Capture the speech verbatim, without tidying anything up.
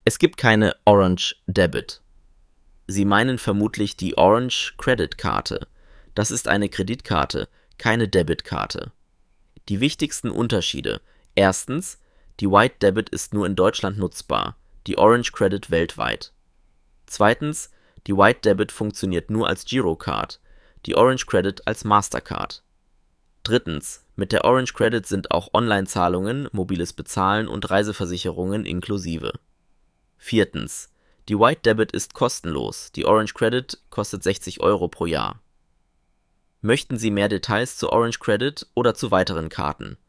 Es gibt keine Orange Debit. Sie meinen vermutlich die Orange Credit Karte. Das ist eine Kreditkarte, keine Debitkarte. Die wichtigsten Unterschiede: Erstens, die White Debit ist nur in Deutschland nutzbar, die Orange Credit weltweit. Zweitens, die White Debit funktioniert nur als Girocard, die Orange Credit als Mastercard. Drittens, mit der Orange Credit sind auch Online-Zahlungen, mobiles Bezahlen und Reiseversicherungen inklusive. Viertens, die White Debit ist kostenlos, die Orange Credit kostet sechzig Euro pro Jahr. Möchten Sie mehr Details zur Orange Credit oder zu weiteren Karten?